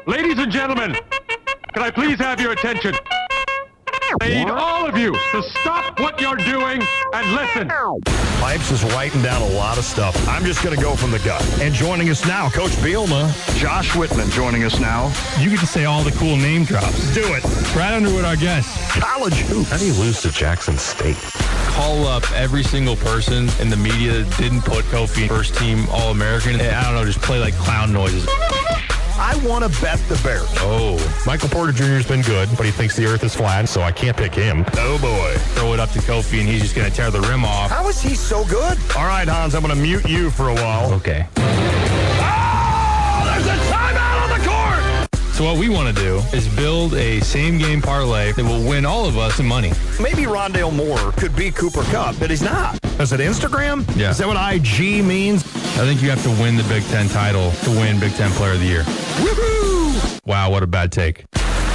Ladies and gentlemen, can I please have your attention? I need all of you to stop what you're doing and listen. Pipes is writing down a lot of stuff. I'm just going to go from the gut. And joining us now, Coach Bielema, Josh Whitman joining us now. You get to say all the cool name drops. Do it. Brad Underwood, our guest. College hoops. How do you lose to Jackson State? Call up every single person in the media that didn't put Kofi first team All-American. I don't know, just play like clown noises. I want to bet the Bears. Oh, Michael Porter Jr. has been good, but he thinks the earth is flat, so I can't pick him. Oh, boy. Throw it up to Kofi, and he's just going to tear the rim off. How is he so good? All right, Hans, I'm going to mute you for a while. Okay. Oh, there's a timeout on the court! So what we want to do is build a same-game parlay that will win all of us some money. Maybe Rondale Moore could be Cooper Kupp, but he's not. Is it Instagram? Yeah. Is that what IG means? I think you have to win the Big Ten title to win Big Ten Player of the Year. Woohoo! Wow, what a bad take.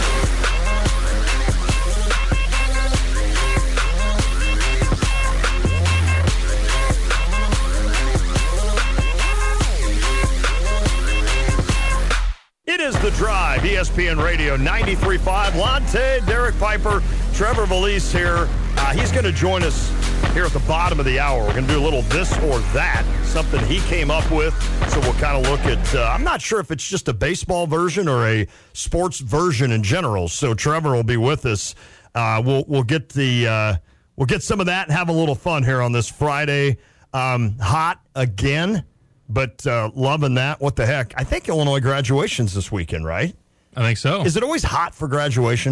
It is The Drive, ESPN Radio 93.5. Lonte, Derek Piper, Trevor Valise here. He's going to join us here at the bottom of the hour. We're going to do a little this or that, something he came up with. So we'll kind of look at, I'm not sure if it's just a baseball version or a sports version in general. So Trevor will be with us. We'll get some of that and have a little fun here on this Friday. Hot again. But loving that. What the heck? I think Illinois graduation's this weekend, right? I think so. Is it always hot for graduation?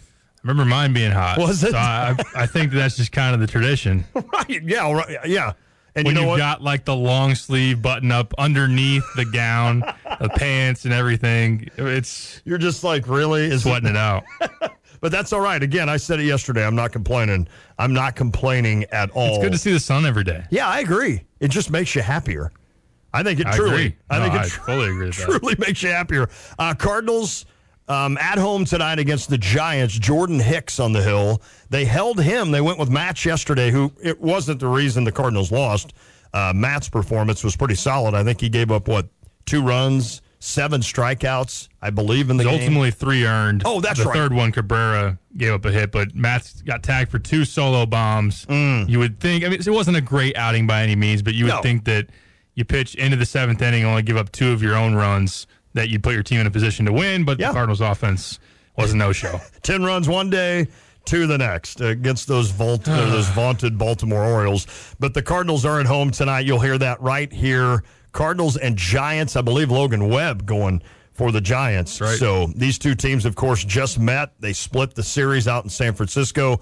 I remember mine being hot. Was it? So I think that's just kind of the tradition. Right. Yeah. Right. Yeah. And when you know you've got like the long sleeve button up underneath the gown, the pants and everything, you're just like, really? Sweating it out. But that's all right. Again, I said it yesterday. I'm not complaining. I'm not complaining at all. It's good to see the sun every day. Yeah, I agree. It just makes you happier. I think it truly. I fully agree with that. Truly makes you happier. Cardinals at home tonight against the Giants. Jordan Hicks on the hill. They held him. They went with Matt yesterday, who it wasn't the reason the Cardinals lost. Matt's performance was pretty solid. I think he gave up, 2 runs, 7 strikeouts, I believe, in the game. Ultimately 3 earned. Oh, that's right. The third one, Cabrera gave up a hit, but Matt's got tagged for 2 solo bombs. You would think, it wasn't a great outing by any means, but you would think that you pitch into the 7th inning and only give up 2 of your own runs, that you'd put your team in a position to win, but the Cardinals offense was a no-show. 10 runs one day, 2 the next against those vaunted Baltimore Orioles. But the Cardinals are at home tonight. You'll hear that right here. Cardinals and Giants. I believe Logan Webb going for the Giants. Right. So these 2 teams, of course, just met. They split the series out in San Francisco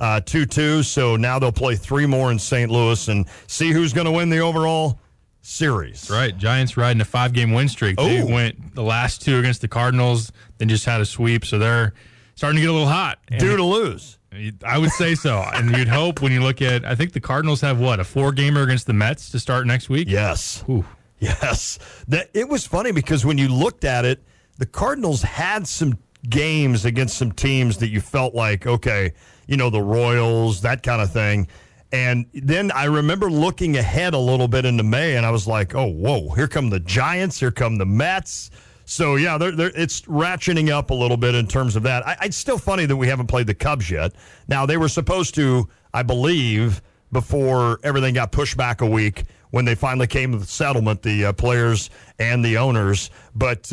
2-2. So now they'll play 3 more in St. Louis and see who's going to win the overall series. Right. Giants riding a 5-game win streak. They went the last 2 against the Cardinals, then just had a sweep, so they're starting to get a little hot. Due to lose. I would say so. And you'd hope when you look at, I think the Cardinals have, a 4-gamer against the Mets to start next week? Yes. Ooh. Yes. It was funny because when you looked at it, the Cardinals had some games against some teams that you felt like, okay, the Royals, that kind of thing. And then I remember looking ahead a little bit into May, and I was like, oh, whoa, here come the Giants, here come the Mets. So, yeah, it's ratcheting up a little bit in terms of that. It's still funny that we haven't played the Cubs yet. Now, they were supposed to, I believe, before everything got pushed back a week, when they finally came to the settlement, the players and the owners. But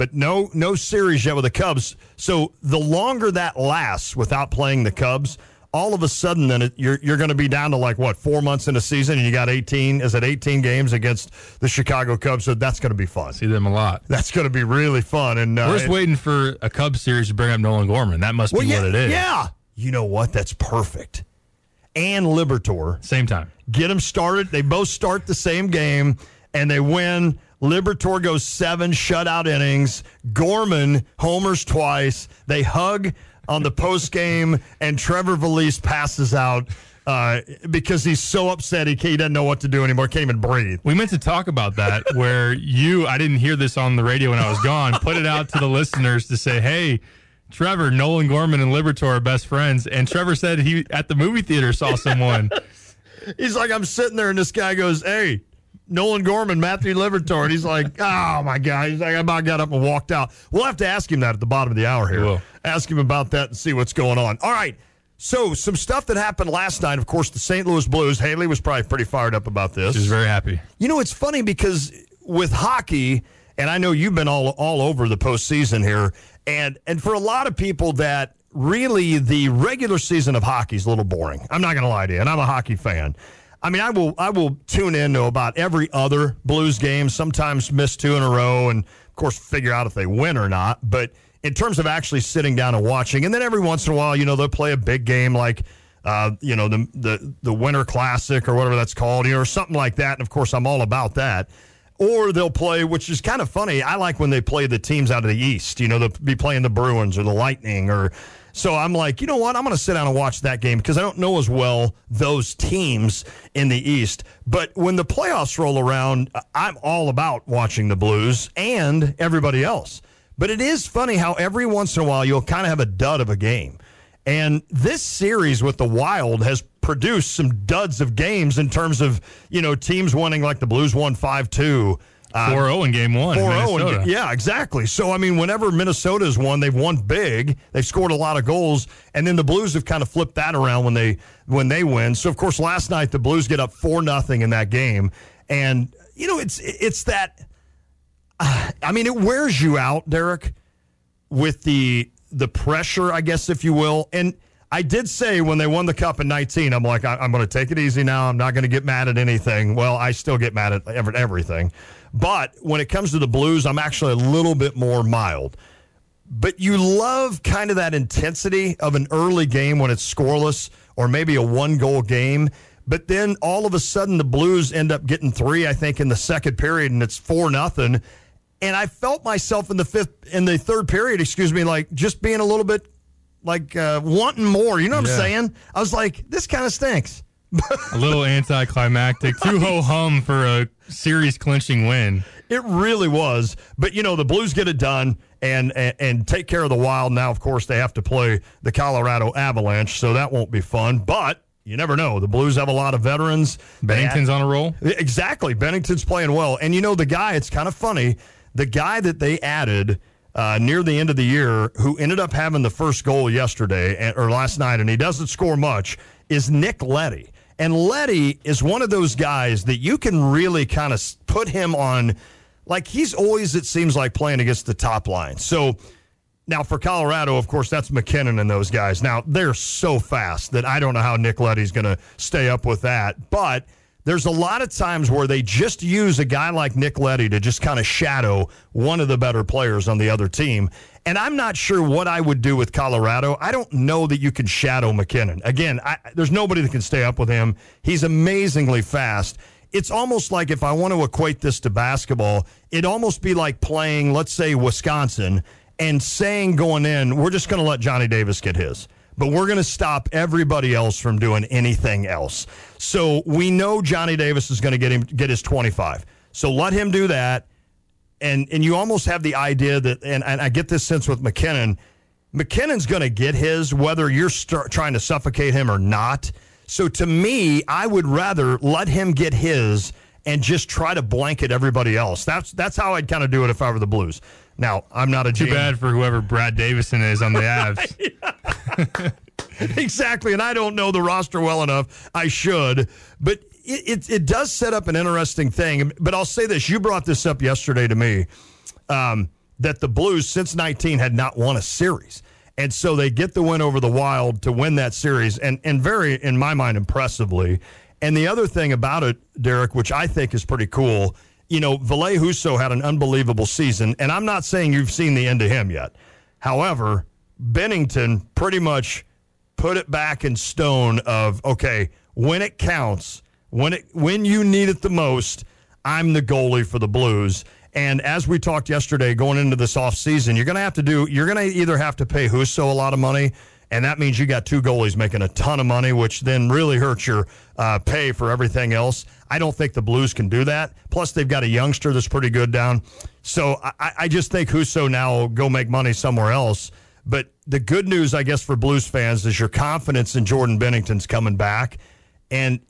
no series yet with the Cubs. So the longer that lasts without playing the Cubs, all of a sudden, then you're going to be down to 4 months in a season, and you got 18 games against the Chicago Cubs. So that's going to be fun. See them a lot. That's going to be really fun. And we're just waiting for a Cubs series to bring up Nolan Gorman. That must be what it is. Yeah. You know what? That's perfect. And Liberatore. Same time. Get them started. They both start the same game, and they win. Liberatore goes 7 shutout innings. Gorman homers twice. They hug on the post game, and Trevor Valise passes out because he's so upset he doesn't know what to do anymore. Can't even breathe. We meant to talk about that where I didn't hear this on the radio when I was gone, put it out to the listeners to say, hey, Trevor, Nolan Gorman and Liberatore are best friends. And Trevor said he at the movie theater saw someone. He's like, I'm sitting there, and this guy goes, hey, Nolan Gorman, Matthew Liberatore. And he's like, oh, my God. He's like, I about got up and walked out. We'll have to ask him that at the bottom of the hour here. We'll. Ask him about that and see what's going on. All right. So some stuff that happened last night, of course, the St. Louis Blues. Haley was probably pretty fired up about this. She's very happy. You know, it's funny because with hockey, and I know you've been all over the postseason here, and for a lot of people that really the regular season of hockey is a little boring. I'm not going to lie to you, and I'm a hockey fan. I mean, I will tune in to about every other Blues game, sometimes miss 2 in a row, and, of course, figure out if they win or not. But in terms of actually sitting down and watching, and then every once in a while, they'll play a big game like, the Winter Classic or whatever that's called, or something like that. And, of course, I'm all about that. Or they'll play, which is kind of funny. I like when they play the teams out of the East. They'll be playing the Bruins or the Lightning. So I'm like, you know what? I'm going to sit down and watch that game because I don't know as well those teams in the East. But when the playoffs roll around, I'm all about watching the Blues and everybody else. But it is funny how every once in a while you'll kind of have a dud of a game. And this series with the Wild has produced some duds of games in terms of, teams winning, like the Blues won 5-2. 4-0 in game one. 4-0. Yeah, exactly. So, I mean, whenever Minnesota's won, they've won big. They've scored a lot of goals. And then the Blues have kind of flipped that around when they win. So, of course, last night the Blues get up 4-0 in that game. And, it's that it wears you out, Derek, with the pressure, I guess, if you will. And I did say when they won the Cup in 19, I'm like, I'm going to take it easy now. I'm not going to get mad at anything. Well, I still get mad at everything. But when it comes to the Blues, I'm actually a little bit more mild. But you love kind of that intensity of an early game when it's scoreless or maybe a one-goal game. But then all of a sudden the Blues end up getting 3, I think, in the second period, and it's 4-0. And I felt myself in the third period, like just being a little bit like wanting more. You know what I'm saying? I was like, this kind of stinks. A little anticlimactic. Too ho-hum for a series-clinching win. It really was. But, the Blues get it done and take care of the Wild. Now, of course, they have to play the Colorado Avalanche, so that won't be fun. But you never know. The Blues have a lot of veterans. Bennington's on a roll. Exactly. Bennington's playing well. And, the guy, it's kind of funny, the guy that they added near the end of the year who ended up having the first goal yesterday or last night, and he doesn't score much, is Nick Leddy. And Leddy is one of those guys that you can really kind of put him on, like he's always, it seems like, playing against the top line. So now for Colorado, of course, that's McKinnon and those guys. Now, they're so fast that I don't know how Nick Leddy's going to stay up with that. But there's a lot of times where they just use a guy like Nick Leddy to just kind of shadow one of the better players on the other team. And I'm not sure what I would do with Colorado. I don't know that you can shadow McKinnon. Again, there's nobody that can stay up with him. He's amazingly fast. It's almost like, if I want to equate this to basketball, it'd almost be like playing, let's say, Wisconsin and saying going in, we're just going to let Johnny Davis get his. But we're going to stop everybody else from doing anything else. So we know Johnny Davis is going to get his 25. So let him do that. And you almost have the idea that, and I get this sense with McKinnon, McKinnon's going to get his whether you're trying to suffocate him or not. So to me, I would rather let him get his and just try to blanket everybody else. That's how I'd kind of do it if I were the Blues. Now, I'm not a Too bad for whoever Brad Davison is on the Avs. Exactly, and I don't know the roster well enough. I should, but it does set up an interesting thing. But I'll say this. You brought this up yesterday to me, that the Blues, since 19, had not won a series. And so they get the win over the Wild to win that series, and very, in my mind, impressively. And the other thing about it, Derek, which I think is pretty cool, Ville Husso had an unbelievable season, and I'm not saying you've seen the end of him yet. However, Bennington pretty much put it back in stone of, okay, when it counts, when you need it the most, I'm the goalie for the Blues. And as we talked yesterday, going into this offseason, you're going to either have to pay Husso a lot of money, and that means you got 2 goalies making a ton of money, which then really hurts your pay for everything else. I don't think the Blues can do that. Plus, they've got a youngster that's pretty good down. So I just think Husso now will go make money somewhere else. But the good news, I guess, for Blues fans is your confidence in Jordan Bennington's coming back. And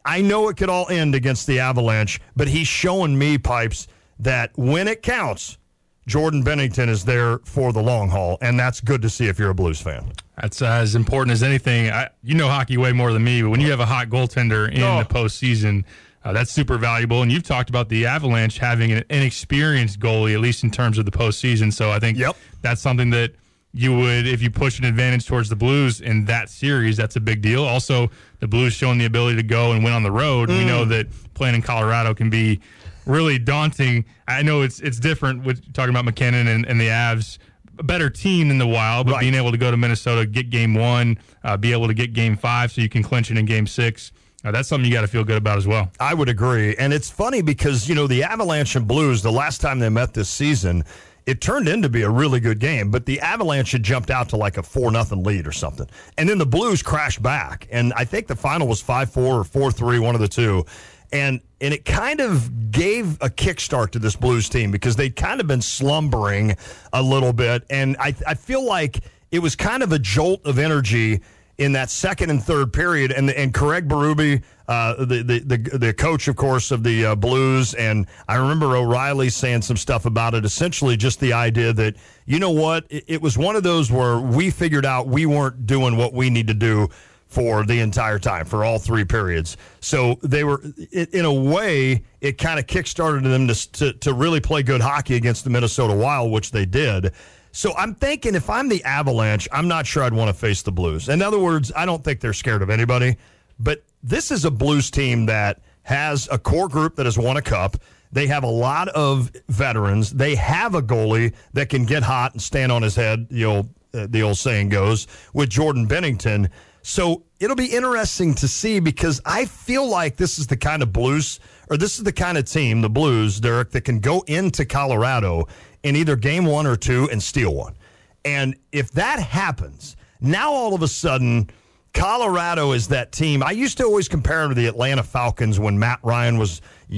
I know it could all end against the Avalanche, but he's showing me, Pipes, that when it counts, Jordan Binnington is there for the long haul, and that's good to see if you're a Blues fan. That's as important as anything. You know hockey way more than me, but when you have a hot goaltender in the postseason, that's super valuable. And you've talked about the Avalanche having an inexperienced goalie, at least in terms of the postseason. So I think that's something that you would, if you push an advantage towards the Blues in that series, that's a big deal. Also, the Blues showing the ability to go and win on the road. We know that playing in Colorado can be really daunting. I know it's different with talking about McKinnon and the Avs. A better team than the Wild, but being able to go to Minnesota, get game 1, be able to get game 5 so you can clinch it in game 6. That's something you got to feel good about as well. I would agree. And it's funny because, the Avalanche and Blues, the last time they met this season, it turned into be a really good game, but the Avalanche had jumped out to like a 4-0 lead or something. And then the Blues crashed back. And I think the final was 5-4 or 4-3, one of the two. And it kind of gave a kickstart to this Blues team because they'd kind of been slumbering a little bit. And I feel like it was kind of a jolt of energy in that second and third period. And Craig Berube, the coach, of course, of the Blues, and I remember O'Reilly saying some stuff about it, essentially just the idea that, you know what, it was one of those where we figured out we weren't doing what we need to do for the entire time, for all 3 periods. So they were, in a way, it kind of kickstarted them to really play good hockey against the Minnesota Wild, which they did. So I'm thinking if I'm the Avalanche, I'm not sure I'd want to face the Blues. In other words, I don't think they're scared of anybody. But this is a Blues team that has a core group that has won a cup. They have a lot of veterans. They have a goalie that can get hot and stand on his head, the old saying goes, with Jordan Binnington. So it'll be interesting to see because I feel like this is the kind of Blues, or this is the kind of team, the Blues, Derek, that can go into Colorado in either game 1 or 2 and steal one. And if that happens, now all of a sudden Colorado is that team. I used to always compare them to the Atlanta Falcons when Matt Ryan was,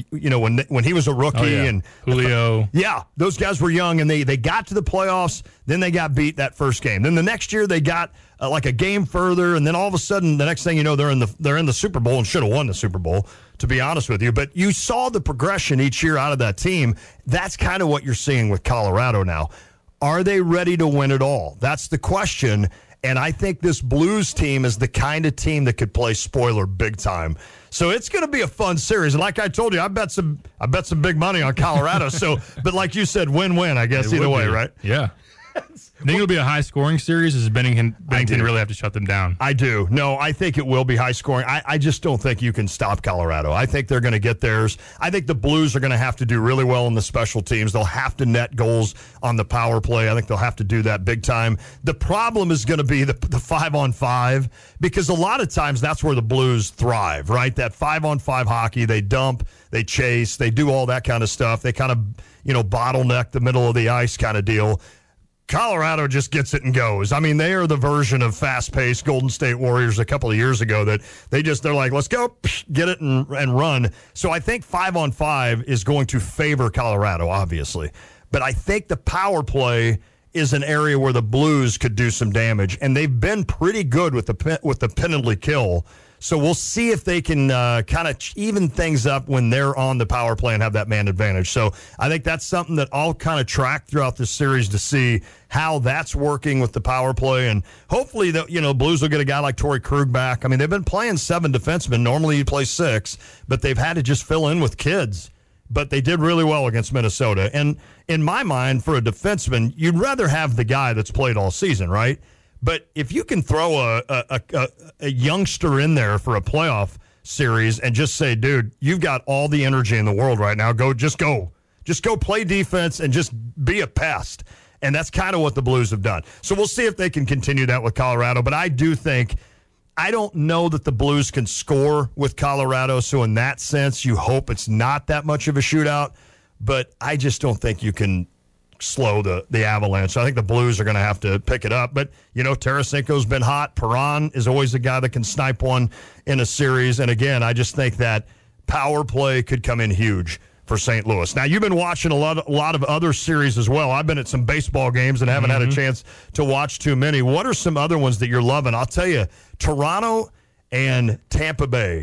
when he was a rookie. And Julio. Yeah, those guys were young, and they got to the playoffs. Then they got beat that first game. Then the next year they got like a game further, and then all of a sudden, the next thing you know, they're in the Super Bowl and should have won the Super Bowl, to be honest with you. But you saw the progression each year out of that team. That's kind of what you're seeing with Colorado now. Are they ready to win it all? That's the question. And I think this Blues team is the kind of team that could play spoiler big time. So it's going to be a fun series. And like I told you, I bet some big money on Colorado. But like you said, win-win, I guess, either way, right? Yeah. Think it'll be a high-scoring series? Does Bennington really have to shut them down? I do. No, I think it will be high-scoring. I just don't think you can stop Colorado. I think they're going to get theirs. I think the Blues are going to have to do really well in the special teams. They'll have to net goals on the power play. I think they'll have to do that big time. The problem is going to be the 5-on-5, because a lot of times that's where the Blues thrive, right? That 5-on-5 hockey, they dump, they chase, they do all that kind of stuff. They kind of, bottleneck the middle of the ice kind of deal. Colorado just gets it and goes. I mean, they are the version of fast-paced Golden State Warriors a couple of years ago that they're like, let's go, get it and run. So I think 5-on-5 is going to favor Colorado, obviously. But I think the power play is an area where the Blues could do some damage, and they've been pretty good with the penalty kill. So we'll see if they can kind of even things up when they're on the power play and have that man advantage. So I think that's something that I'll kind of track throughout this series to see how that's working with the power play. And hopefully, Blues will get a guy like Torrey Krug back. I mean, they've been playing 7 defensemen. Normally you play 6, but they've had to just fill in with kids. But they did really well against Minnesota. And in my mind, for a defenseman, you'd rather have the guy that's played all season, right? But if you can throw a youngster in there for a playoff series and just say, dude, you've got all the energy in the world right now. Just go play defense and just be a pest. And that's kind of what the Blues have done. So we'll see if they can continue that with Colorado. But I don't know that the Blues can score with Colorado. So in that sense, you hope it's not that much of a shootout. But I just don't think you can slow the Avalanche. So I think the Blues are going to have to pick it up. But, Tarasenko's been hot. Perron is always a guy that can snipe one in a series. And, again, I just think that power play could come in huge for St. Louis. Now, you've been watching a lot of other series as well. I've been at some baseball games and haven't had a chance to watch too many. What are some other ones that you're loving? I'll tell you, Toronto and Tampa Bay.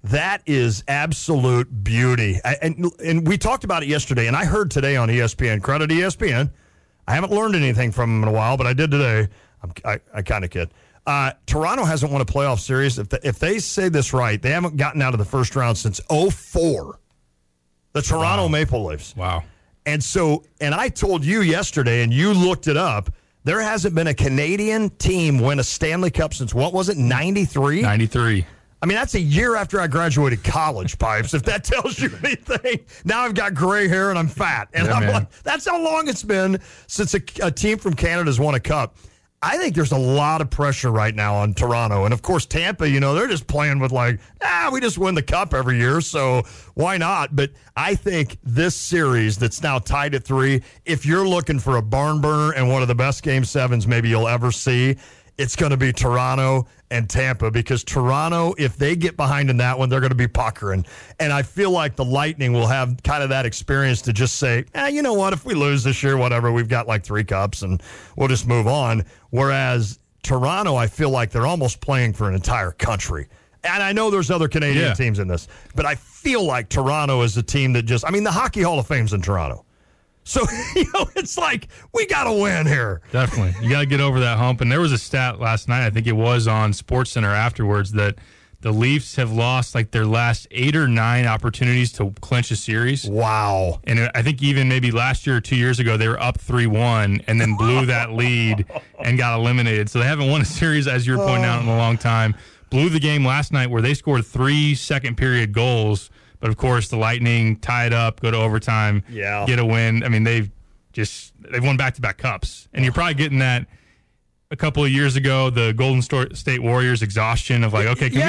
That is absolute beauty. And we talked about it yesterday, and I heard today on ESPN. Credit ESPN. I haven't learned anything from them in a while, but I did today. I kind of kid. Toronto hasn't won a playoff series. If they say this right, they haven't gotten out of the first round since 2004. The Toronto Maple Leafs. Wow. And I told you yesterday, and you looked it up, there hasn't been a Canadian team win a Stanley Cup since, what was it, 93? 93. I mean, that's a year after I graduated college, Pipes, if that tells you anything. Now I've got gray hair and I'm fat. And Yeah, I'm man. like, that's how long it's been since a team from Canada has won a cup. I think there's a lot of pressure right now on Toronto. And, of course, Tampa, they're just playing with we just win the cup every year, so why not? But I think this series that's now tied at 3, if you're looking for a barn burner and one of the best Game 7s maybe you'll ever see, it's going to be Toronto and Tampa, because Toronto, if they get behind in that one, they're going to be puckering. And I feel like the Lightning will have kind of that experience to just say, you know what, if we lose this year, whatever, we've got 3 cups and we'll just move on. Whereas Toronto, I feel like they're almost playing for an entire country. And I know there's other Canadian teams in this, but I feel like Toronto is a team that the Hockey Hall of Fame's in Toronto. So, it's like, we got to win here. Definitely. You got to get over that hump. And there was a stat last night, I think it was on SportsCenter afterwards, that the Leafs have lost their last 8 or 9 opportunities to clinch a series. Wow. And I think even maybe last year or 2 years ago, they were up 3-1 and then blew that lead and got eliminated. So they haven't won a series, as you were pointing out, in a long time. Blew the game last night where they scored 3 second-period goals. But, of course, the Lightning tie it up, go to overtime, get a win. I mean, they've won back-to-back cups. And you're probably getting that a couple of years ago, the Golden State Warriors exhaustion of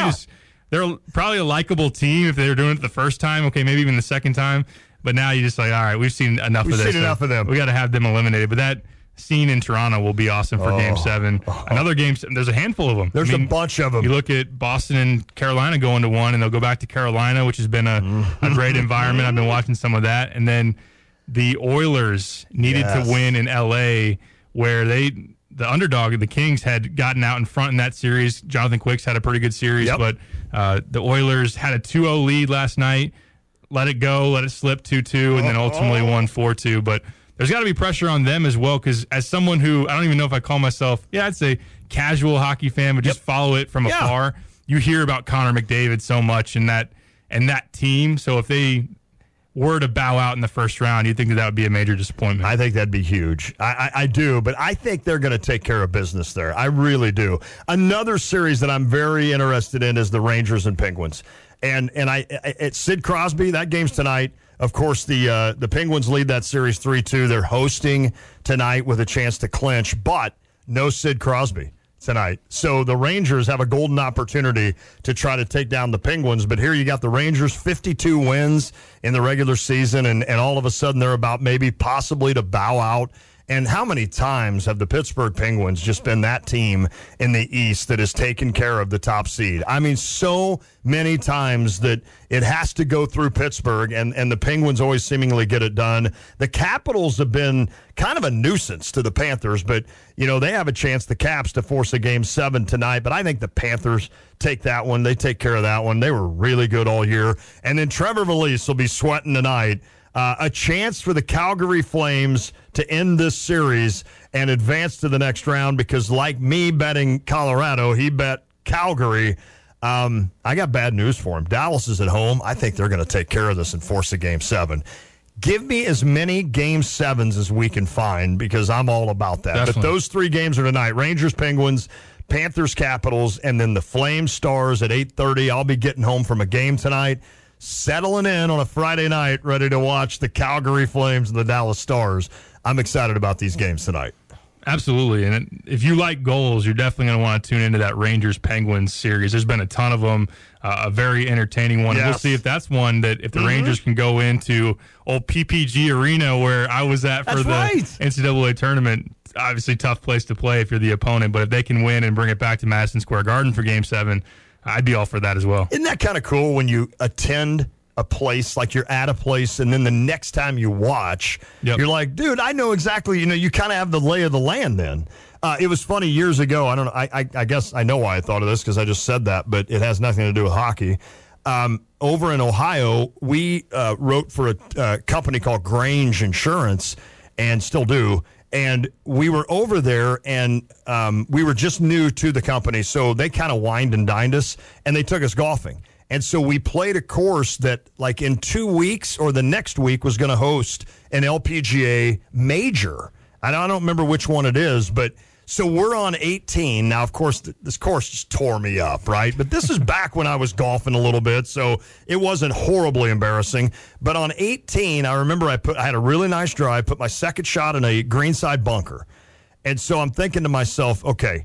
they're probably a likable team if they were doing it the first time. Okay, maybe even the second time. But now you're just all right, we've seen enough of this. We've seen enough of them. We got to have them eliminated. But that scene in Toronto will be awesome for Game 7. Another Game 7. There's a handful of them. There's a bunch of them. You look at Boston and Carolina going to 1, and they'll go back to Carolina, which has been a great environment. I've been watching some of that. And then the Oilers needed to win in L.A., where the underdog, the Kings, had gotten out in front in that series. Jonathan Quick's had a pretty good series, but the Oilers had a 2-0 lead last night, let it go, let it slip 2-2, and then ultimately won 4-2. But there's got to be pressure on them as well, because as someone who, I don't even know if I call myself, I'd say casual hockey fan, but just follow it from afar, you hear about Connor McDavid so much and that team. So if they were to bow out in the first round, you think that would be a major disappointment? I think that'd be huge. I do, but I think they're going to take care of business there. I really do. Another series that I'm very interested in is the Rangers and Penguins. And it's Sid Crosby. That game's tonight. Of course, the Penguins lead that series 3-2. They're hosting tonight with a chance to clinch, but no Sid Crosby tonight. So the Rangers have a golden opportunity to try to take down the Penguins. But here you got the Rangers, 52 wins in the regular season, and all of a sudden they're about maybe possibly to bow out. And how many times have the Pittsburgh Penguins just been that team in the East that has taken care of the top seed? I mean, so many times that it has to go through Pittsburgh, and the Penguins always seemingly get it done. The Capitals have been kind of a nuisance to the Panthers, but, they have a chance, the Caps, to force a Game 7 tonight. But I think the Panthers take that one. They take care of that one. They were really good all year. And then Trevor Valise will be sweating tonight. A chance for the Calgary Flames to end this series and advance to the next round, because like me betting Colorado, he bet Calgary. I got bad news for him. Dallas is at home. I think they're going to take care of this and force a Game 7. Give me as many Game 7s as we can find, because I'm all about that. Definitely. But those 3 games are tonight. Rangers, Penguins, Panthers, Capitals, and then the Flames, Stars at 8:30. I'll be getting home from a game tonight, settling in on a Friday night, ready to watch the Calgary Flames and the Dallas Stars. I'm excited about these games tonight. Absolutely. And if you like goals, you're definitely going to want to tune into that Rangers-Penguins series. There's been a ton of them, a very entertaining one. Yes. We'll see if that's one that if the Rangers can go into old PPG Arena where I was at for the NCAA tournament. Obviously, tough place to play if you're the opponent, but if they can win and bring it back to Madison Square Garden for Game 7, I'd be all for that as well. Isn't that kind of cool when you attend a place, like you're at a place, and then the next time you watch, you're like, dude, I know exactly, you kind of have the lay of the land then. It was funny years ago. I don't know. I guess I know why I thought of this, because I just said that, but it has nothing to do with hockey. over in Ohio, we wrote for a company called Grange Insurance, and still do. And we were over there, and we were just new to the company, so they kind of wined and dined us, and they took us golfing. And so we played a course that, like, in 2 weeks or the next week was going to host an LPGA major. And I don't remember which one it is, but so we're on 18. Now, of course, this course just tore me up, right? But this is back when I was golfing a little bit, so it wasn't horribly embarrassing. But on 18, I remember I had a really nice drive, put my second shot in a greenside bunker. And so I'm thinking to myself, okay,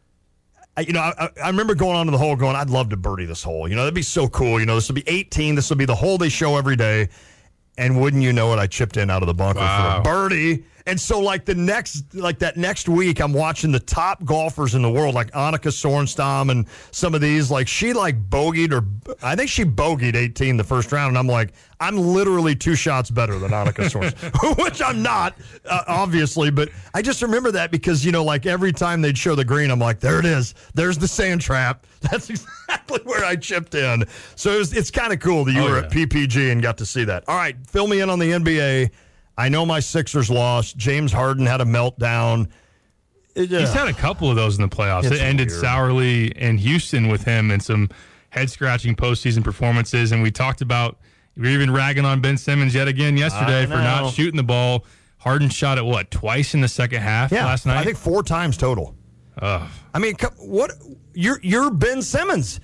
I remember going onto the hole going, I'd love to birdie this hole. That'd be so cool. This will be 18. This will be the hole they show every day. And wouldn't you know it, I chipped in out of the bunker for a birdie. And so, that next week, I'm watching the top golfers in the world, like Annika Sorenstam and some of these. Like, she bogeyed, I think she bogeyed 18 the first round. And I'm like, I'm literally 2 shots better than Annika Sorenstam, which I'm not, obviously. But I just remember that because, every time they'd show the green, I'm like, there it is. There's the sand trap. That's exactly where I chipped in. So it's kind of cool that you were at PPG and got to see that. All right, fill me in on the NBA. I know my Sixers lost. James Harden had a meltdown. He's had a couple of those in the playoffs. It ended sourly in Houston with him and some head-scratching postseason performances. And we were even ragging on Ben Simmons yet again yesterday for not shooting the ball. Harden shot it, twice in the second half last night? I think 4 times total. I mean, what? You're Ben Simmons.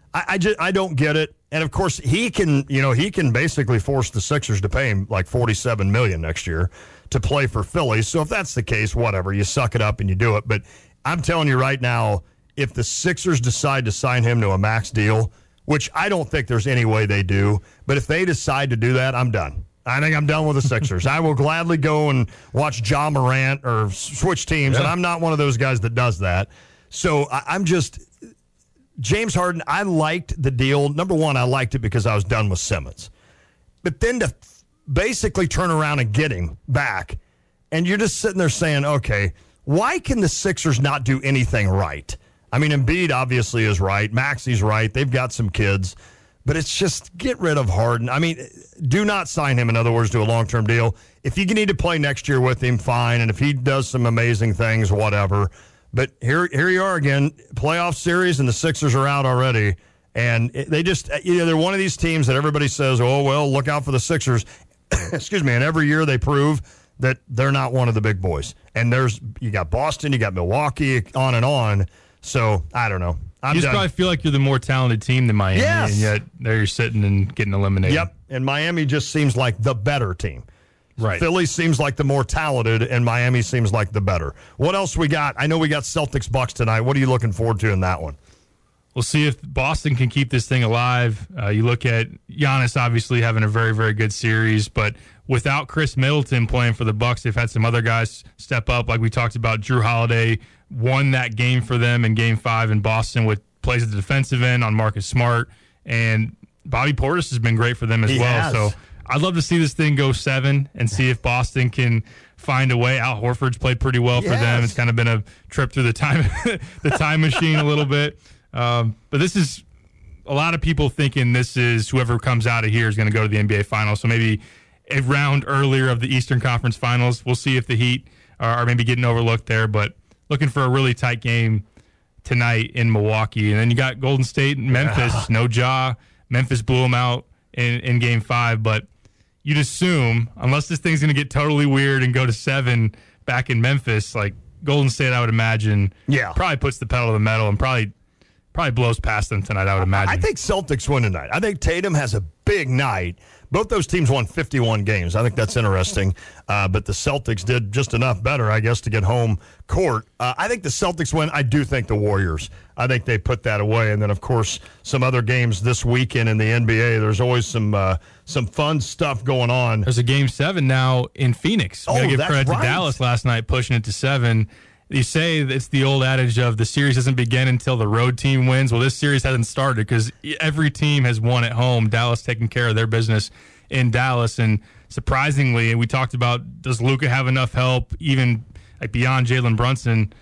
I don't get it. And of course, he can basically force the Sixers to pay him like $47 million next year to play for Philly. So if that's the case, whatever, you suck it up and you do it. But I'm telling you right now, if the Sixers decide to sign him to a max deal, which I don't think there's any way they do, but if they decide to do that, I'm done. I think I'm done with the Sixers. I will gladly go and watch Ja Morant or switch teams, and I'm not one of those guys that does that. So I'm just – James Harden, I liked the deal. Number one, I liked it because I was done with Simmons. But then to basically turn around and get him back, and you're just sitting there saying, okay, why can the Sixers not do anything right? I mean, Embiid obviously is right. Maxi's right. They've got some kids. But it's just get rid of Harden. I mean, do not sign him, in other words, to a long-term deal. If you need to play next year with him, fine. And if he does some amazing things, whatever. But here you are again, playoff series, and the Sixers are out already. And they just, they're one of these teams that everybody says, oh, well, look out for the Sixers. Excuse me. And every year they prove that they're not one of the big boys. And you got Boston, you got Milwaukee, on and on. So, I don't know. You just probably feel like you're the more talented team than Miami. Yes. And yet there you're sitting and getting eliminated. Yep. And Miami just seems like the better team. Right. Philly seems like the more talented, and Miami seems like the better. What else we got? I know we got Celtics-Bucks tonight. What are you looking forward to in that one? We'll see if Boston can keep this thing alive. You look at Giannis obviously having a very, very good series, but without Chris Middleton playing for the Bucks, they've had some other guys step up. Like we talked about, Drew Holiday won that game for them in Game 5 in Boston with plays at the defensive end on Marcus Smart, and Bobby Portis has been great for them as well. So I'd love to see this thing go 7 and see if Boston can find a way. Al Horford's played pretty well for them. It's kind of been a trip through the time machine a little bit. But this is a lot of people thinking this is whoever comes out of here is going to go to the NBA Finals. So maybe a round earlier of the Eastern Conference Finals. We'll see if the Heat are maybe getting overlooked there. But looking for a really tight game tonight in Milwaukee. And then you got Golden State and Memphis. No Ja. Memphis blew them out in Game 5. But you'd assume, unless this thing's going to get totally weird and go to 7 back in Memphis, like Golden State, I would imagine, probably puts the pedal to the metal and probably blows past them tonight, I would imagine. I think Celtics win tonight. I think Tatum has a big night. Both those teams won 51 games. I think that's interesting. But the Celtics did just enough better, I guess, to get home court. I think the Celtics win. I do think the Warriors. I think they put that away. And then, of course, some other games this weekend in the NBA. There's always some fun stuff going on. There's a Game 7 now in Phoenix. We got to give credit to Dallas last night, pushing it to 7. You say it's the old adage of the series doesn't begin until the road team wins. Well, this series hasn't started because every team has won at home. Dallas taking care of their business in Dallas. And surprisingly, we talked about, does Luka have enough help, even like beyond Jalen Brunson?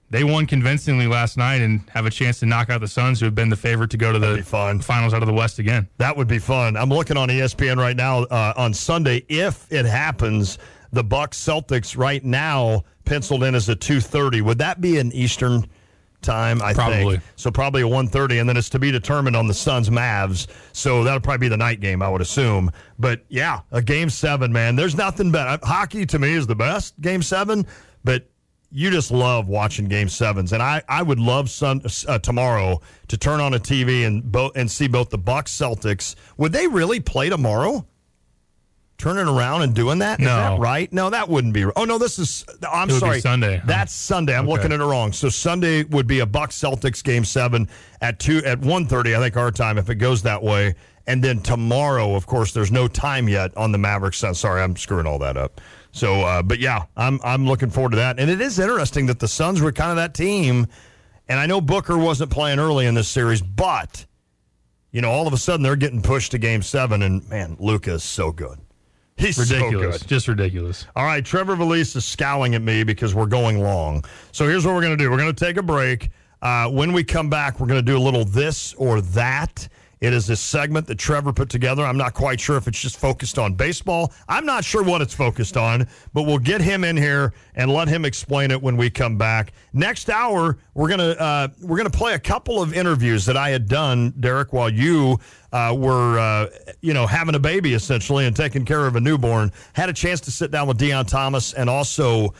they won convincingly last night and have a chance to knock out the Suns, who have been the favorite to go to the finals out of the West again. That would be fun. I'm looking on ESPN right now on Sunday. If it happens, the Bucks-Celtics right now penciled in as a 2:30. Would that be an Eastern time, I think? So probably a 1:30, and then it's to be determined on the Suns-Mavs. So that'll probably be the night game, I would assume. But, yeah, a Game 7, man. There's nothing better. Hockey, to me, is the best Game 7, but you just love watching Game 7s. And I would love tomorrow to turn on a TV and see both the Bucks-Celtics. Would they really play tomorrow? Turning around and doing that? No. Is that right? No, that wouldn't be. Oh, no, this is. I'm sorry. Be Sunday. Huh? That's Sunday. I'm looking at it wrong. So Sunday would be a Bucks-Celtics Game 7 at 1:30, I think, our time, if it goes that way. And then tomorrow, of course, there's no time yet on the Mavericks. Sorry, I'm screwing all that up. So, but yeah, I'm looking forward to that. And it is interesting that the Suns were kind of that team. And I know Booker wasn't playing early in this series, but, all of a sudden they're getting pushed to Game 7. And, man, Luka is so good. He's ridiculous. So good. Just ridiculous. All right, Trevor Valise is scowling at me because we're going long. So here's what we're going to do. We're going to take a break. When we come back, we're going to do a little this or that. It is a segment that Trevor put together. I'm not quite sure if it's just focused on baseball. I'm not sure what it's focused on, but we'll get him in here and let him explain it when we come back. Next hour, we're gonna play a couple of interviews that I had done, Derek, while you were having a baby essentially and taking care of a newborn. Had a chance to sit down with Deon Thomas and also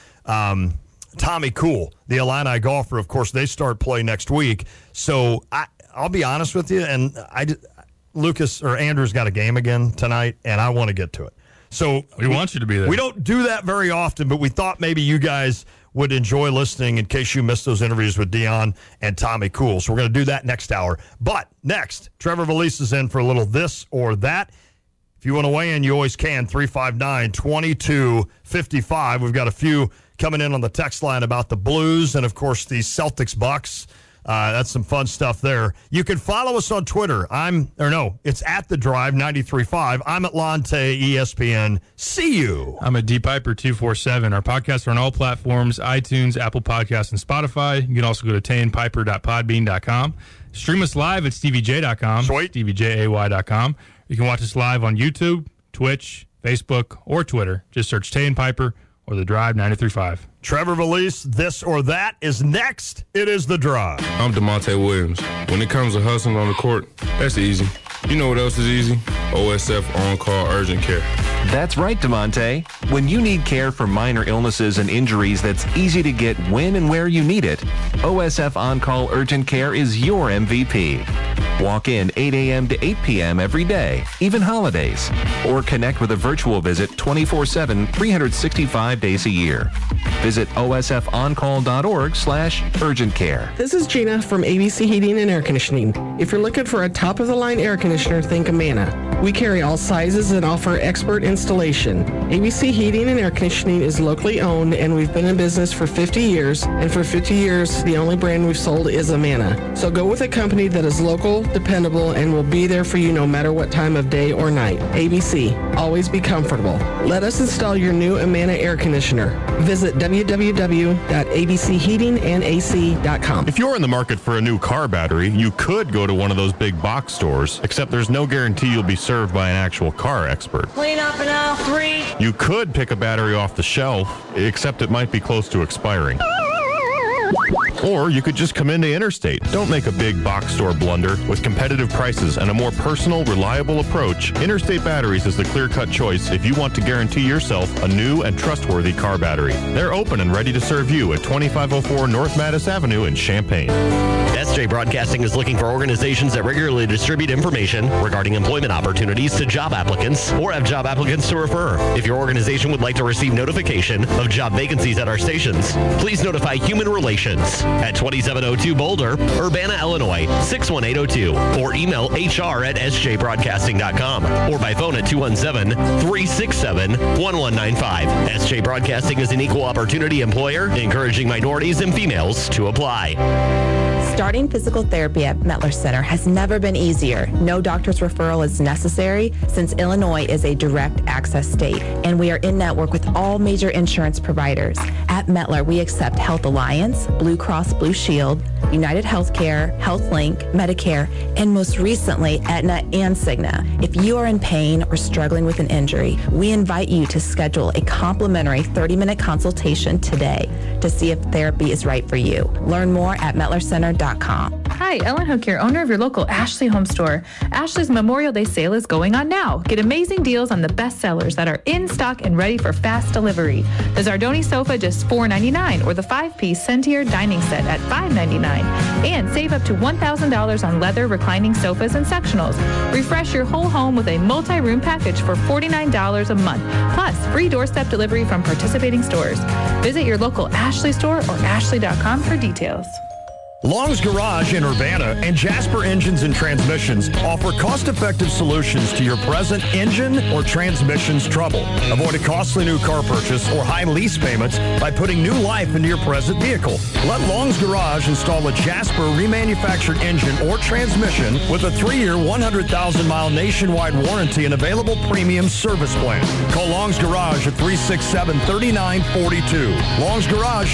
Tommy Kuhl, the Illini golfer. Of course, they start play next week. So I'll be honest with you, and Lucas or Andrew's got a game again tonight, and I want to get to it. So we want you to be there. We don't do that very often, but we thought maybe you guys would enjoy listening in case you missed those interviews with Deon and Tommy Kuhl. So we're going to do that next hour. But next, Trevor Valise is in for a little this or that. If you want to weigh in, you always can. 359-2255. We've got a few coming in on the text line about the Blues and, of course, the Celtics-Bucks. That's some fun stuff there. You can follow us on Twitter. It's at The Drive 93.5. I'm at Lante ESPN. See you. I'm at DPiper247. Our podcasts are on all platforms, iTunes, Apple Podcasts, and Spotify. You can also go to TanePiper.podbean.com. Stream us live at StevieJ.com. Sweet. StevieJay.com. You can watch us live on YouTube, Twitch, Facebook, or Twitter. Just search Tane Piper or The Drive 93.5. Trevor Valise, this or that is next. It is The Drive. I'm DeMonte Williams. When it comes to hustling on the court, that's easy. You know what else is easy? OSF On-Call Urgent Care. That's right, DeMonte. When you need care for minor illnesses and injuries that's easy to get when and where you need it, OSF On-Call Urgent Care is your MVP. Walk in 8 a.m. to 8 p.m. every day, even holidays. Or connect with a virtual visit 24/7, 365 days a year. Visit osfoncall.org/urgent care. This is Gina from ABC Heating and Air Conditioning. If you're looking for a top-of-the-line air conditioner, think Amana. We carry all sizes and offer expert installation. ABC Heating and Air Conditioning is locally owned, and we've been in business for 50 years. And for 50 years, the only brand we've sold is Amana. So go with a company that is local, dependable, and will be there for you no matter what time of day or night. ABC. Always be comfortable. Let us install your new Amana air conditioner. Visit www.abcheatingandac.com. If you're in the market for a new car battery, you could go to one of those big box stores, except there's no guarantee you'll be served by an actual car expert. Clean up in aisle 3. You could pick a battery off the shelf, except it might be close to expiring. Or you could just come into Interstate. Don't make a big box store blunder. With competitive prices and a more personal, reliable approach, Interstate Batteries is the clear-cut choice if you want to guarantee yourself a new and trustworthy car battery. They're open and ready to serve you at 2504 North Mattis Avenue in Champaign. SJ Broadcasting is looking for organizations that regularly distribute information regarding employment opportunities to job applicants or have job applicants to refer. If your organization would like to receive notification of job vacancies at our stations, please notify Human Relations at 2702 Boulder, Urbana, Illinois, 61802, or email hr@sjbroadcasting.com, or by phone at 217-367-1195. SJ Broadcasting is an equal opportunity employer, encouraging minorities and females to apply. Starting physical therapy at Mettler Center has never been easier. No doctor's referral is necessary since Illinois is a direct access state, and we are in network with all major insurance providers. At Mettler, we accept Health Alliance, Blue Cross Blue Shield, United Healthcare, HealthLink, Medicare, and most recently, Aetna and Cigna. If you are in pain or struggling with an injury, we invite you to schedule a complimentary 30-minute consultation today to see if therapy is right for you. Learn more at MettlerCenter.com. Hi, Ellen Hook here, owner of your local Ashley Home Store. Ashley's Memorial Day sale is going on now. Get amazing deals on the best sellers that are in stock and ready for fast delivery. The Zardoni sofa just $4.99 or the 5-piece Centier dining set at $5.99. And save up to $1,000 on leather reclining sofas and sectionals. Refresh your whole home with a multi-room package for $49 a month, plus free doorstep delivery from participating stores. Visit your local Ashley store or ashley.com for details. Long's Garage in Urbana and Jasper Engines and Transmissions offer cost-effective solutions to your present engine or transmissions trouble. Avoid a costly new car purchase or high lease payments by putting new life into your present vehicle. Let Long's Garage install a Jasper remanufactured engine or transmission with a 3-year, 100,000-mile nationwide warranty and available premium service plan. Call Long's Garage at 367-3942. Long's Garage,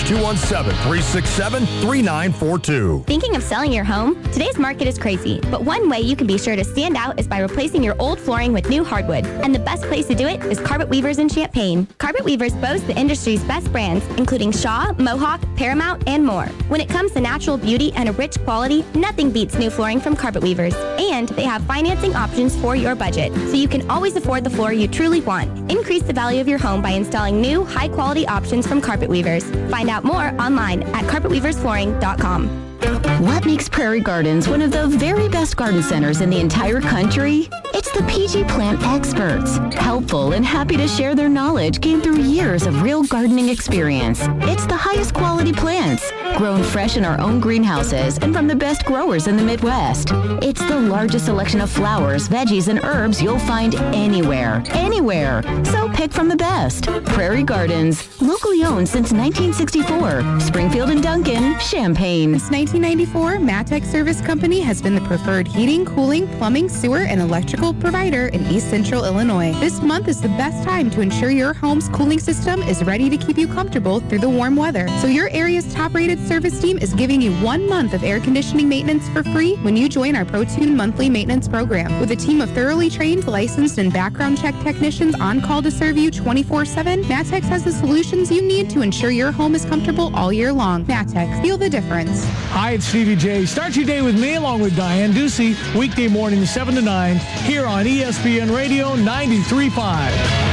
217-367-3942. Thinking of selling your home? Today's market is crazy, but one way you can be sure to stand out is by replacing your old flooring with new hardwood. And the best place to do it is Carpet Weavers in Champaign. Carpet Weavers boast the industry's best brands, including Shaw, Mohawk, Paramount, and more. When it comes to natural beauty and a rich quality, nothing beats new flooring from Carpet Weavers. And they have financing options for your budget, so you can always afford the floor you truly want. Increase the value of your home by installing new, high-quality options from Carpet Weavers. Find out more online at carpetweaversflooring.com. What makes Prairie Gardens one of the very best garden centers in the entire country? It's the PG Plant experts, helpful and happy to share their knowledge gained through years of real gardening experience. It's the highest quality plants, grown fresh in our own greenhouses and from the best growers in the Midwest. It's the largest selection of flowers, veggies, and herbs you'll find anywhere. So pick from the best. Prairie Gardens, locally owned since 1964. Springfield and Duncan, Champaign. Since 1994, Matec Service Company has been the preferred heating, cooling, plumbing, sewer, and electrical provider in East Central Illinois. This month is the best time to ensure your home's cooling system is ready to keep you comfortable through the warm weather. So your area's top-rated service team is giving you 1 month of air conditioning maintenance for free when you join our ProTune monthly maintenance program. With a team of thoroughly trained, licensed, and background check technicians on call to serve you 24/7, Matec has the solutions you need to ensure your home is comfortable all year long. Matec, feel the difference. Hi, it's Stevie J. Start your day with me along with Diane Ducey, weekday mornings 7 to 9 here on ESPN Radio 93.5.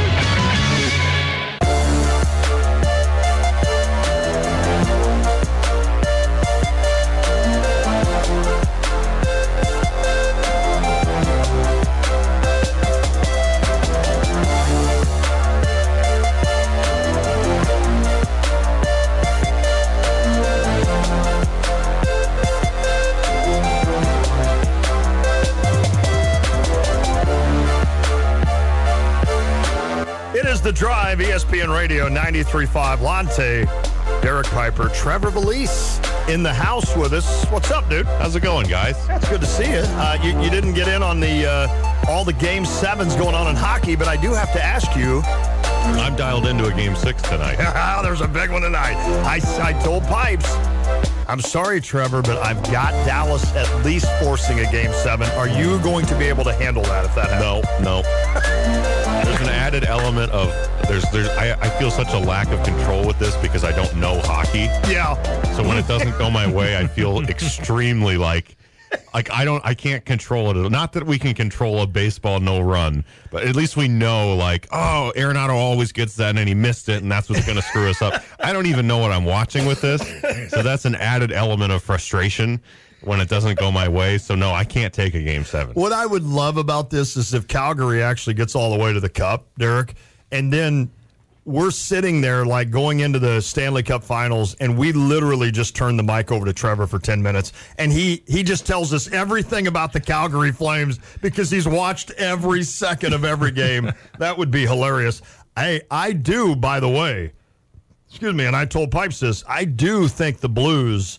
The Drive, ESPN Radio 93.5. Lante, Derek Piper, Trevor Valise in the house with us. What's up, dude? How's it going, guys? That's good to see you. You didn't get in on the all the Game 7s going on in hockey, but I do have to ask you. I'm dialed into a Game 6 tonight. There's a big one tonight. I told Pipes, I'm sorry, Trevor, but I've got Dallas at least forcing a Game 7. Are you going to be able to handle that if that happens? No. There's an added element of I feel such a lack of control with this because I don't know hockey. Yeah. So when it doesn't go my way, I feel extremely like I can't control it. Not that we can control a baseball no run, but at least we know Arenado always gets that and he missed it and that's what's going to screw us up. I don't even know what I'm watching with this. So that's an added element of frustration when it doesn't go my way. So no, I can't take a Game 7. What I would love about this is if Calgary actually gets all the way to the Cup, Derek, and then we're sitting there like going into the Stanley Cup Finals, and we literally just turn the mic over to Trevor for 10 minutes, and he just tells us everything about the Calgary Flames because he's watched every second of every game. That would be hilarious. I do, by the way, excuse me, and I told Pipes this, I do think the Blues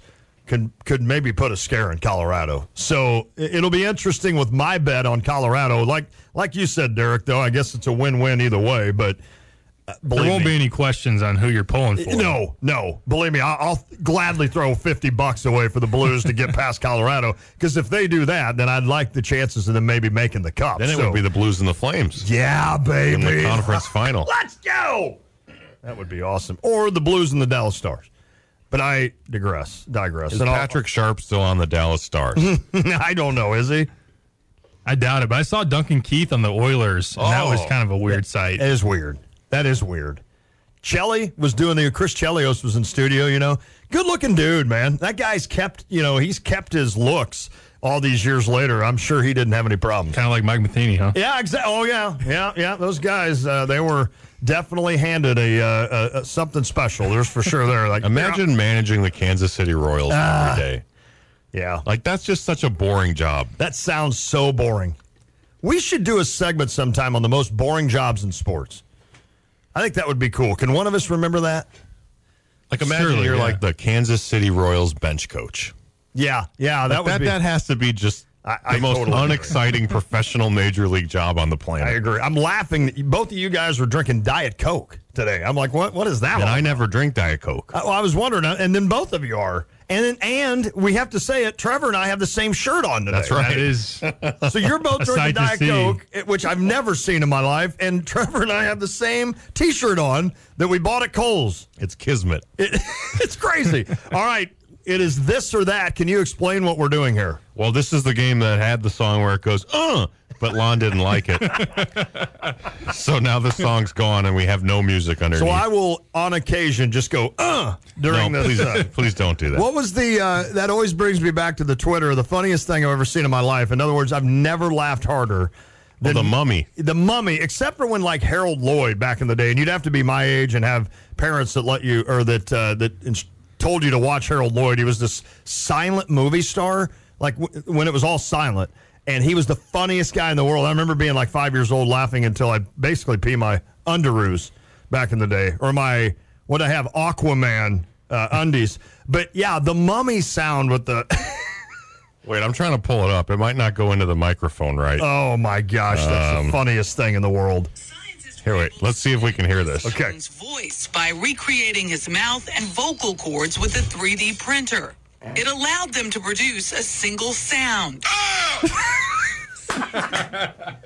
could maybe put a scare in Colorado. So it'll be interesting with my bet on Colorado. Like you said, Derek, though, I guess it's a win-win either way, but there won't be any questions on who you're pulling for. No. Believe me, I'll gladly throw $50 away for the Blues to get past Colorado, because if they do that, then I'd like the chances of them maybe making the Cup. Then it would be the Blues and the Flames. Yeah, baby. In the conference final. Let's go! That would be awesome. Or the Blues and the Dallas Stars. But I digress. Is Patrick Sharp still on the Dallas Stars? I don't know. Is he? I doubt it, but I saw Duncan Keith on the Oilers, and that was kind of a weird sight. It is weird. That is weird. Cheli was doing Chris Chelios was in studio, Good looking dude, man. That guy's kept, he's kept his looks all these years later. I'm sure he didn't have any problems. Kind of like Mike Matheny, huh? Yeah, exactly. Oh, yeah. Those guys, they were definitely handed a something special. There's for sure there. Like, imagine managing the Kansas City Royals every day. Yeah. Like, that's just such a boring job. That sounds so boring. We should do a segment sometime on the most boring jobs in sports. I think that would be cool. Can one of us remember that? Like, imagine you're like the Kansas City Royals bench coach. Yeah, that has to be just the most totally unexciting professional major league job on the planet. I agree. I'm laughing. Both of you guys were drinking Diet Coke today. I'm like, what is that? And I never drink Diet Coke. I was wondering, and then both of you are. And we have to say it, Trevor and I have the same shirt on today. That's right. It is. So you're both drinking Diet Coke, which I've never seen in my life, and Trevor and I have the same T-shirt on that we bought at Kohl's. It's kismet. It's crazy. All right. It is this or that. Can you explain what we're doing here? Well, this is the game that had the song where it goes, but Lon didn't like it. So now the song's gone and we have no music underneath. So I will, on occasion, just go, during this. Please don't do that. What was that always brings me back to the Twitter, the funniest thing I've ever seen in my life. In other words, I've never laughed harder than The Mummy. The Mummy, except for when like Harold Lloyd back in the day, and you'd have to be my age and have parents that let you, or that told you to watch Harold Lloyd. He was this silent movie star, like when it was all silent, and he was the funniest guy in the world. I remember being like 5 years old laughing until I basically pee my underoos back in the day, or what I have, Aquaman undies. But yeah, the Mummy sound with the... Wait, I'm trying to pull it up. It might not go into the microphone right. Oh my gosh, that's the funniest thing in the world. Here, wait. Let's see if we can hear this. Okay. Voice by recreating his mouth and vocal cords with a 3D printer. It allowed them to produce a single sound. I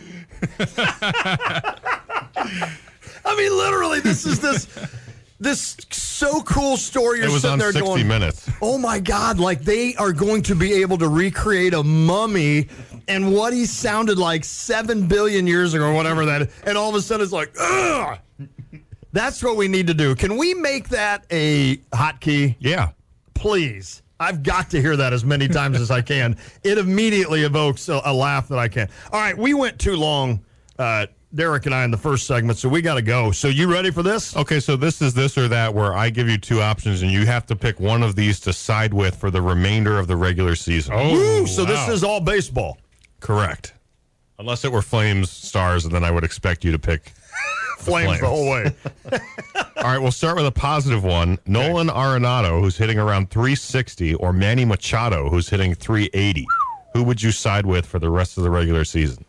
mean, literally, this is this so cool story. You're it was sitting on there 60 going, Minutes. Oh my God, like they are going to be able to recreate a mummy and what he sounded like 7 billion years ago or whatever that is. And all of a sudden it's like, ugh! That's what we need to do. Can we make that a hotkey? Yeah. Please. I've got to hear that as many times as I can. It immediately evokes a laugh that I can. All right, we went too long, Derek and I, in the first segment, so we got to go. So you ready for this? Okay, so this is this or that, where I give you two options, and you have to pick one of these to side with for the remainder of the regular season. Oh, so this is all baseball. Correct. Unless it were Flames Stars, and then I would expect you to pick Flames the whole way. All right, we'll start with a positive one. Nolan Arenado, who's hitting around 360, or Manny Machado, who's hitting 380. Who would you side with for the rest of the regular season?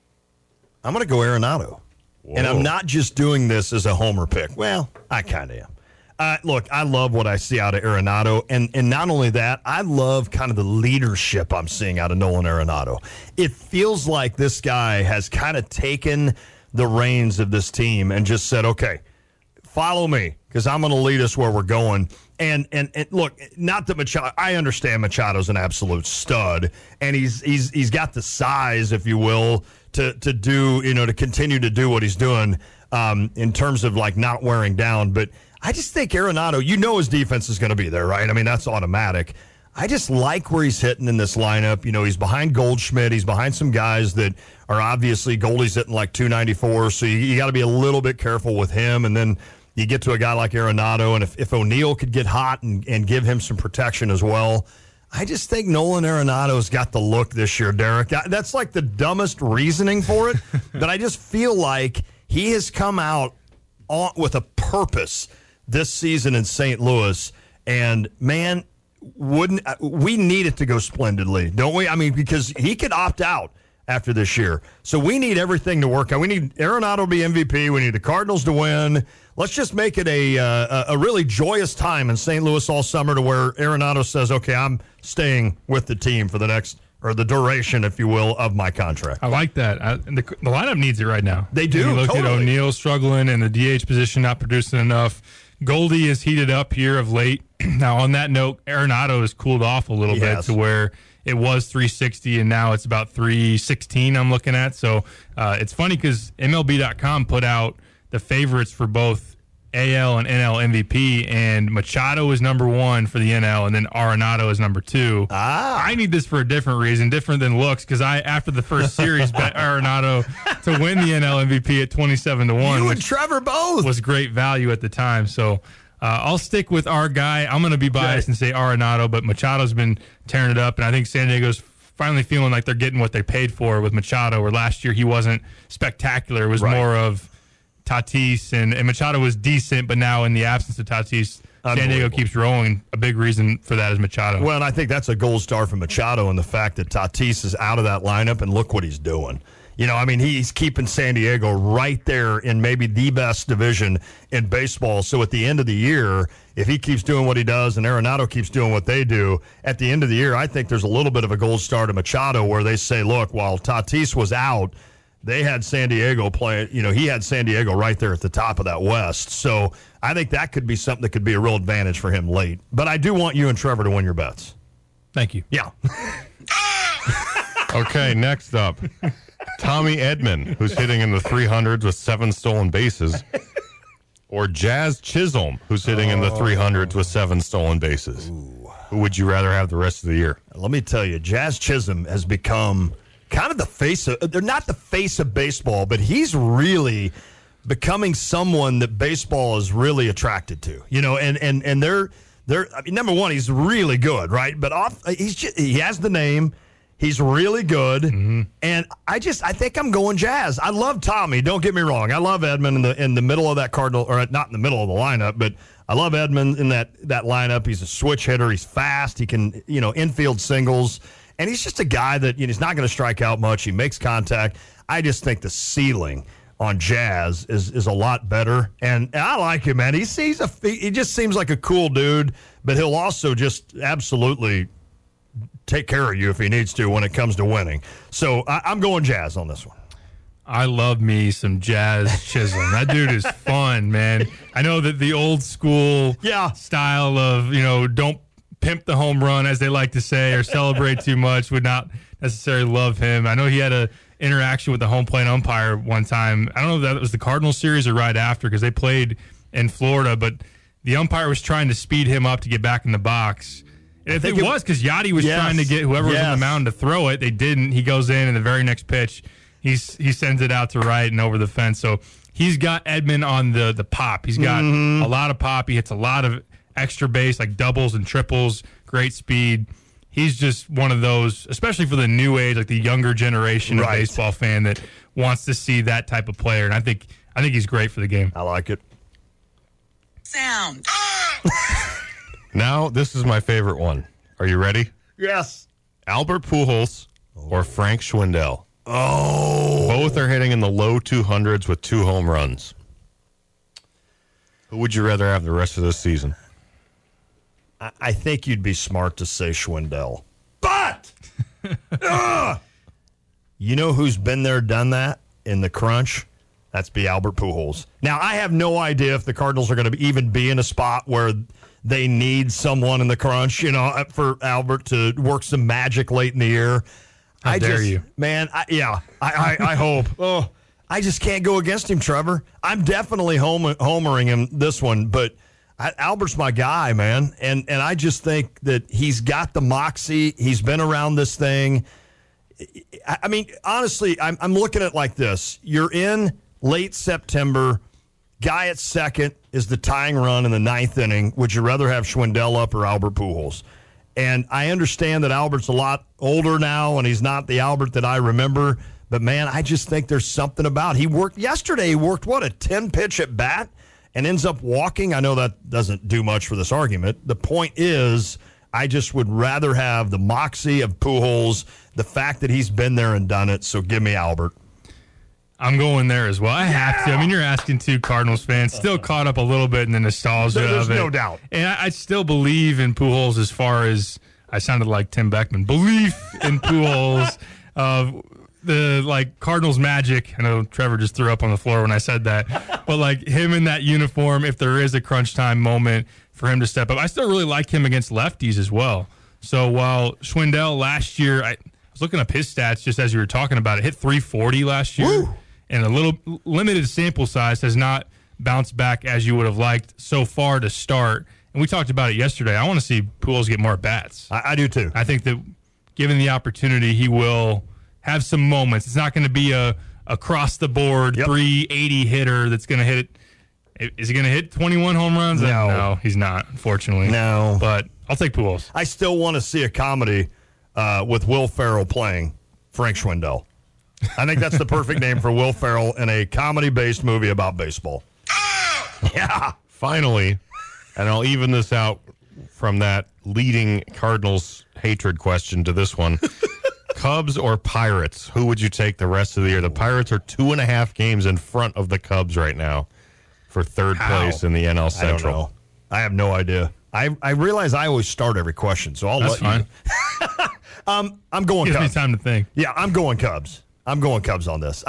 I'm going to go Arenado. Whoa. And I'm not just doing this as a homer pick. Well, I kind of am. Look, I love what I see out of Arenado, and not only that, I love kind of the leadership I'm seeing out of Nolan Arenado. It feels like this guy has kind of taken the reins of this team and just said, okay, follow me, because I'm going to lead us where we're going. And look, not that Machado, I understand Machado's an absolute stud, and he's got the size, if you will, to do, to continue to do what he's doing in terms of like not wearing down. But I just think Arenado, his defense is going to be there, right? I mean, that's automatic. I just like where he's hitting in this lineup. He's behind Goldschmidt. He's behind some guys that are obviously, Goldie's hitting like 294, so you got to be a little bit careful with him. And then you get to a guy like Arenado, and if O'Neill could get hot and give him some protection as well, I just think Nolan Arenado's got the look this year, Derek. That's like the dumbest reasoning for it, but I just feel like he has come out with a purpose this season in St. Louis. And, man, we need it to go splendidly, don't we? I mean, because he could opt out after this year. So we need everything to work out. We need Arenado to be MVP. We need the Cardinals to win. Let's just make it a really joyous time in St. Louis all summer to where Arenado says, okay, I'm staying with the team for the next, or the duration, if you will, of my contract. I like that. The lineup needs it right now. They do. You look totally. at O'Neill struggling and the DH position not producing enough. Goldie is heated up here of late. Now, on that note, Arenado has cooled off a little bit to where it was 360 and now it's about 316 I'm looking at. So it's funny because MLB.com put out the favorites for both AL and NL MVP, and Machado is number 1 for the NL, and then Arenado is number 2. I need this for a different reason, different than looks, because I, after the first series, bet Arenado to win the NL MVP at 27-1. You and Trevor both. Was great value at the time. So I'll stick with our guy. I'm going to be biased and say Arenado, but Machado's been tearing it up, and I think San Diego's finally feeling like they're getting what they paid for with Machado, where last year he wasn't spectacular. It was more of Tatis, and Machado was decent, but now in the absence of Tatis, San Diego keeps rolling. A big reason for that is Machado. Well, and I think that's a gold star for Machado, and the fact that Tatis is out of that lineup, and look what he's doing. You know, I mean, he's keeping San Diego right there in maybe the best division in baseball. So at the end of the year, if he keeps doing what he does and Arenado keeps doing what they do, at the end of the year, I think there's a little bit of a gold star to Machado where they say, look, while Tatis was out, they had San Diego playing, you know, he had San Diego right there at the top of that West. So I think that could be something that could be a real advantage for him late. But I do want you and Trevor to win your bets. Thank you. Yeah. Okay, next up, Tommy Edman, who's hitting in the 300s with 7 stolen bases, or Jazz Chisholm, who's hitting in the 300s with 7 stolen bases. Who would you rather have the rest of the year? Let me tell you, Jazz Chisholm has become kind of the face of, they're not the face of baseball, but he's really becoming someone that baseball is really attracted to, you know, and they're, I mean, number one, he's really good, right? But he has the name. He's really good. And I think I'm going Jazz. I love Tommy. Don't get me wrong. I love Edman in the middle of that Cardinal, or not in the middle of the lineup, but I love Edman in that lineup. He's a switch hitter. He's fast. He can, you know, infield singles. And he's just a guy that, you know, he's not going to strike out much. He makes contact. I just think the ceiling on Jazz is a lot better. And I like him, man. He just seems like a cool dude, but he'll also just absolutely take care of you if he needs to when it comes to winning. So I'm going Jazz on this one. I love me some Jazz Chisholm. That dude is fun, man. I know that the old school style of, you know, don't pimp the home run, as they like to say, or celebrate too much would not necessarily love him. I know he had a interaction with the home plate umpire one time. I don't know if that was the Cardinals series or right after, because they played in Florida, but the umpire was trying to speed him up to get back in the box. And it was because Yachty was trying to get whoever was on the mound to throw it. They didn't. He goes in, and the very next pitch, he sends it out to right and over the fence. So he's got Edman on the pop. He's got a lot of pop. He hits a lot of extra base, like doubles and triples, great speed. He's just one of those, especially for the new age, like the younger generation of baseball fan that wants to see that type of player. And I think he's great for the game. I like it. Sound. Now, this is my favorite one. Are you ready? Yes. Albert Pujols or Frank Schwindel. Both are hitting in the low 200s with 2 home runs. Who would you rather have the rest of this season? I think you'd be smart to say Schwindel. But you know who's been there, done that in the crunch? That's be Albert Pujols. Now, I have no idea if the Cardinals are going to even be in a spot where they need someone in the crunch, you know, for Albert to work some magic late in the year. How dare you? Man, I hope. Oh, I just can't go against him, Trevor. I'm definitely homering him this one, but Albert's my guy, man. And I just think that he's got the moxie. He's been around this thing. I mean, honestly, I'm looking at it like this. You're in late September. Guy at second is the tying run in the 9th inning. Would you rather have Schwindel up or Albert Pujols? And I understand that Albert's a lot older now, and he's not the Albert that I remember. But, man, I just think there's something about it. He worked yesterday. He worked, a 10-pitch at bat and ends up walking. I know that doesn't do much for this argument. The point is, I just would rather have the moxie of Pujols, the fact that he's been there and done it. So give me Albert. I'm going there as well. I have to. I mean, you're asking two Cardinals fans, still caught up a little bit in the nostalgia There's of it. no doubt. And I still believe in Pujols as far as I sounded like Tim Beckman. Belief in Pujols of the Cardinals magic. I know Trevor just threw up on the floor when I said that. But like him in that uniform, if there is a crunch time moment for him to step up. I still really like him against lefties as well. So while Schwindel last year, I was looking up his stats just as you were talking about it, hit 340 last year. Woo! And a little limited sample size, has not bounced back as you would have liked so far to start. And we talked about it yesterday. I want to see Pujols get more at bats. I do too. I think that given the opportunity, he will have some moments. It's not going to be a across the board 380 hitter that's going to hit. Is he going to hit 21 home runs? No, he's not, unfortunately. No. But I'll take Pujols. I still want to see a comedy with Will Ferrell playing Frank Schwindel. I think that's the perfect name for Will Ferrell in a comedy-based movie about baseball. Yeah. Finally, and I'll even this out from that leading Cardinals hatred question to this one. Cubs or Pirates? Who would you take the rest of the year? The Pirates are 2.5 games in front of the Cubs right now for third place in the NL Central. I don't know. I have no idea. I realize I always start every question, so I'll That's let fine. you. I'm going Gives Cubs. me time to think. Yeah, I'm going Cubs. I'm going Cubs on this.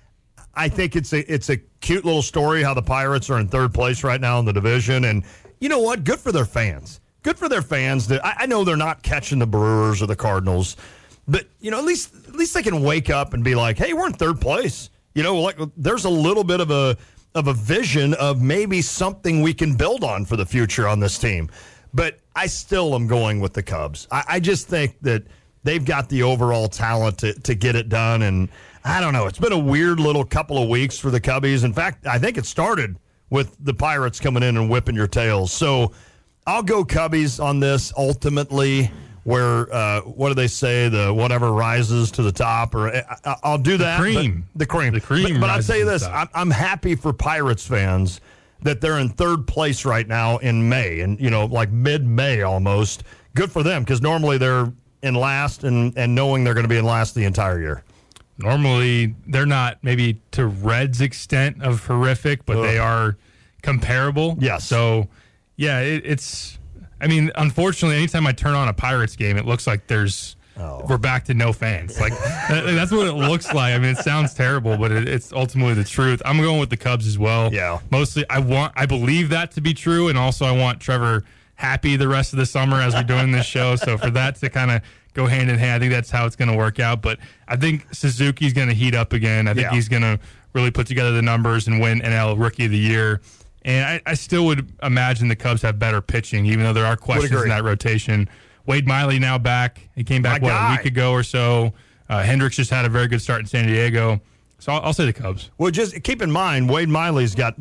I think it's a cute little story how the Pirates are in third place right now in the division, and you know what? Good for their fans. Good for their fans. That I know they're not catching the Brewers or the Cardinals, but you know at least they can wake up and be like, hey, we're in third place. You know, like there's a little bit of a vision of maybe something we can build on for the future on this team. But I still am going with the Cubs. I just think that they've got the overall talent to get it done. And I don't know. It's been a weird little couple of weeks for the Cubbies. In fact, I think it started with the Pirates coming in and whipping your tails. So I'll go Cubbies on this ultimately, where, what do they say, the whatever rises to the top, or I'll do that. The cream. But I'll tell you this, I'm happy for Pirates fans that they're in third place right now in May, and like mid-May almost. Good for them, because normally they're in last, and knowing they're going to be in last the entire year. Normally, they're not maybe to Reds' extent of horrific, but they are comparable. Yes. So, yeah, it's. I mean, unfortunately, anytime I turn on a Pirates game, it looks like we're back to no fans. Like that's what it looks like. I mean, it sounds terrible, but it's ultimately the truth. I'm going with the Cubs as well. Yeah. Mostly, I believe that to be true, and also I want Trevor happy the rest of the summer as we're doing this show. So for that to kind of go hand in hand, I think that's how it's going to work out. But I think Suzuki's going to heat up again. I think he's going to really put together the numbers and win NL Rookie of the Year. And I still would imagine the Cubs have better pitching, even though there are questions in that rotation. Wade Miley now back. He came back, a week ago or so. Hendricks just had a very good start in San Diego. So I'll say the Cubs. Well, just keep in mind, Wade Miley's got,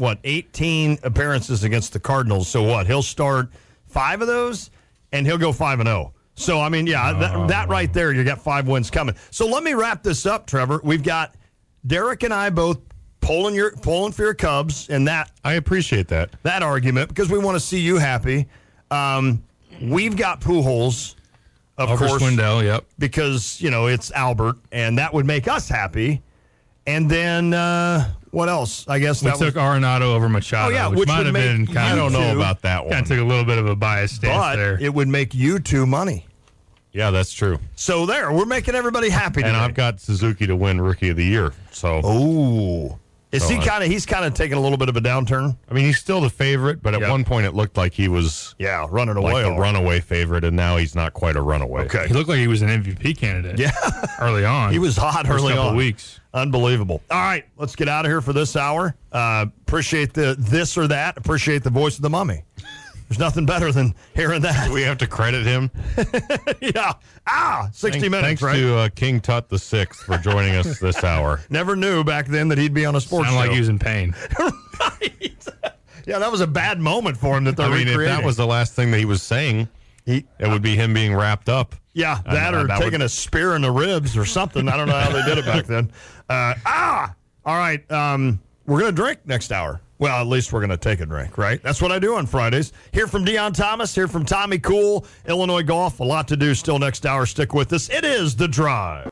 18 appearances against the Cardinals. So he'll start 5 of those, and he'll go 5-0. So, I mean, that right there, you got 5 wins coming. So let me wrap this up, Trevor. We've got Derek and I both polling for your Cubs, and that I appreciate that argument because we want to see you happy. We've got Pujols, of course, Schwindel, yep, because it's Albert, and that would make us happy. And then what else? I guess we took Arenado over Machado. Which might have been kind of. I don't know about that one. Kind of took a little bit of a biased stance there. It would make you 2 money. Yeah, that's true. So we're making everybody happy today. And I've got Suzuki to win Rookie of the Year. So he's kind of taking a little bit of a downturn? I mean, he's still the favorite, but at one point it looked like he was running away. Like a runaway favorite, and now he's not quite a runaway. Okay. He looked like he was an MVP candidate. Yeah. Early on. He was hot early couple on. Weeks. Unbelievable. All right, let's get out of here for this hour. Appreciate the this or that. Appreciate the voice of the mummy. There's nothing better than hearing that. Do we have to credit him? Yeah. 60 minutes, thanks right? to King Tut the Sixth for joining us this hour. Never knew back then that he'd be on a sports show. Sound like he was in pain. Right. Yeah, that was a bad moment for him that they're recreating. If that was the last thing that he was saying, it would be him being wrapped up. Yeah, taking a spear in the ribs or something. I don't know how they did it back then. All right. We're going to drink next hour. Well, at least we're going to take a drink, right? That's what I do on Fridays. Hear from Deion Thomas, hear from Tommy Cool, Illinois Golf. A lot to do still next hour. Stick with us. It is The Drive.